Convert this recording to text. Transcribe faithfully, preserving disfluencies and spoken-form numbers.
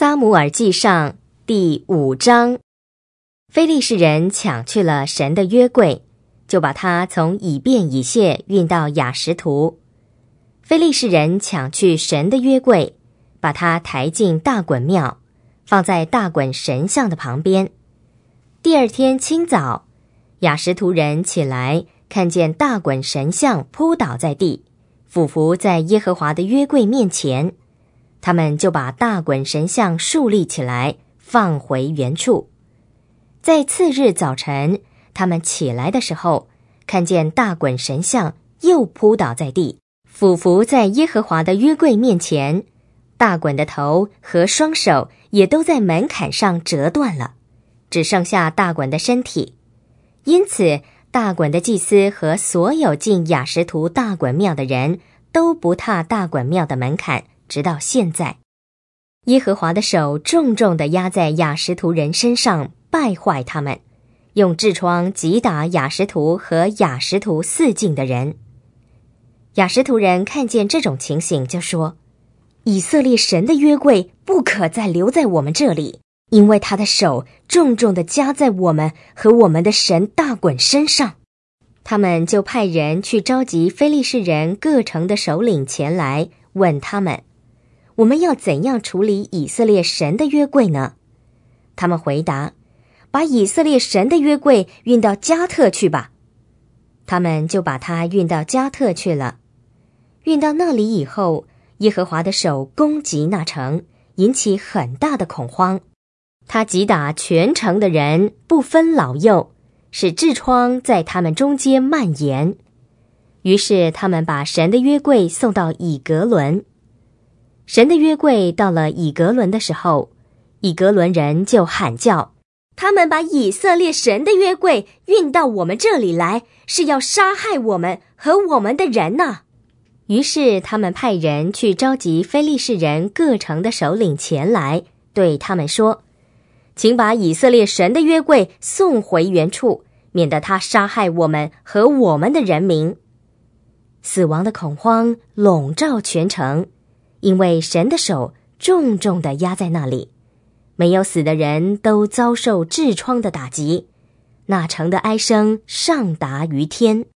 撒母耳记上第五章，非利士人抢去了神的约柜，就把它从以便以谢运到亚实图。非利士人抢去神的约柜，把它抬进大衮庙，放在大衮神像的旁边。第二天清早，亚实图人起来，看见大衮神像扑倒在地，俯伏在耶和华的约柜面前。他们就把大衮神像竖立起来，放回原处。在次日早晨，他们起来的时候，看见大衮神像又扑倒在地，俯伏在耶和华的约柜面前。大衮的头和双手也都在门槛上折断了，只剩下大衮的身体。因此，大衮的祭司和所有进亚实图大衮庙的人都不踏大衮庙的门槛，直到现在。耶和华的手重重地压在亚实图人身上，败坏他们，用痔疮击打亚实图和亚实图四境的人。亚实图人看见这种情形，就说：以色列神的约柜不可再留在我们这里，因为他的手重重地加在我们和我们的神大衮身上。他们就派人去召集非利士人各城的首领前来，问他们：我们要怎样处理以色列神的约柜呢？他们回答：把以色列神的约柜运到加特去吧。他们就把它运到加特去了。运到那里以后，耶和华的手攻击那城，引起很大的恐慌。他击打全城的人，不分老幼，使痔疮在他们中间蔓延。于是他们把神的约柜送到以革伦。神的约柜到了以革伦的时候，以革伦人就喊叫：他们把以色列神的约柜运到我们这里来，是要杀害我们和我们的人呢、啊。于是他们派人去召集非利士人各城的首领前来，对他们说：请把以色列神的约柜送回原处，免得他杀害我们和我们的人民。死亡的恐慌笼罩全城，因为神的手重重地压在那里，没有死的人都遭受痔疮的打击，那城的哀声上达于天。